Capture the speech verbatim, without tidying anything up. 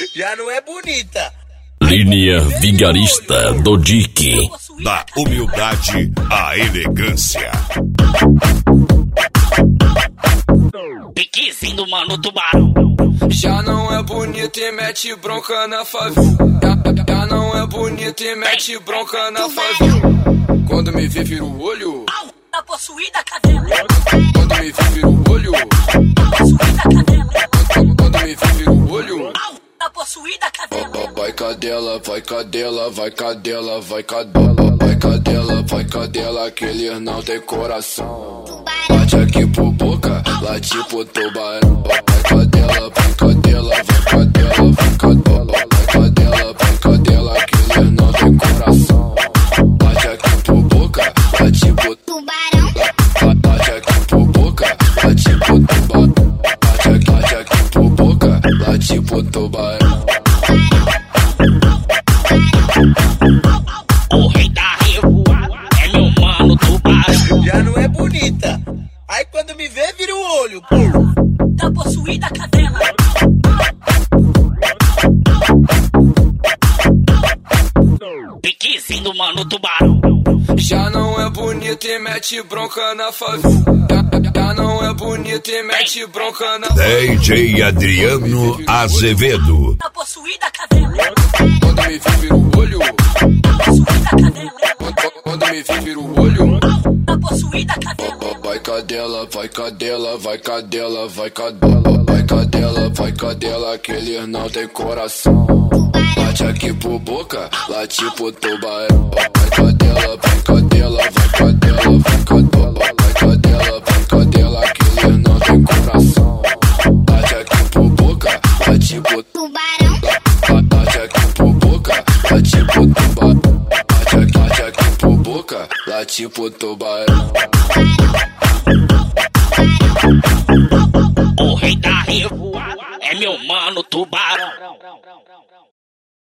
Já não é bonita. Linha Vigarista do Dick. Da humildade à elegância. Piquezinho do Mano Tubarão. Já não é bonito e mete bronca na favela. Já, já não é bonito e mete bronca na favela. Quando me vê, vira o olho. Tá possuída, cadela. Quando me vê, vira o olho. Tá possuída, cadela. Quando me vê, vira o olho. Tá possuída, cadela. Vai cadela, vai cadela, vai cadela, vai cadela. Vai cadela, vai cadela, que eles não tem coração. Bate aqui por boca, late pro tubarão. Vai cadela, vai cadela, vai cadela, vai cadela. Vai cadela, vai cadela, que eles não tem coração. Bate aqui por boca, late pro tubarão. Bate aqui por boca, late pro tubarão. Bate aqui, bate aqui por boca, late pro tubarão. O rei da revoada é meu Mano Tubarão. Já não é bonita. Aí quando me vê, vira o olho. Tá possuída, cadela. Piquezinho do Mano Tubarão. Já não é bonito e mete bronca na favela. Já, já não é bonito e mete bronca na favela. D J Adriano Azevedo. Tá possuída, cadela. Quando me vê, vira o olho. Tá possuída, cadela. Quando, quando me vê, vira o olho. Tá possuída, cadela. Vai cadela, vai cadela, vai cadela, vai cadela. Vai cadela, vai cadela, que eles não tem coração. Bate aqui por boca, late pro tubarão. Vai cadela, vai cadela, vai cadela, vai cadela. Vai cadela, vai cadela, que eles não tem coração. Bate aqui por boca, late pro tubarão. Bate aqui por boca, late pro tubarão. Bate aqui, bate aqui por boca, late pro tubarão. O rei da revoada é meu Mano Tubarão.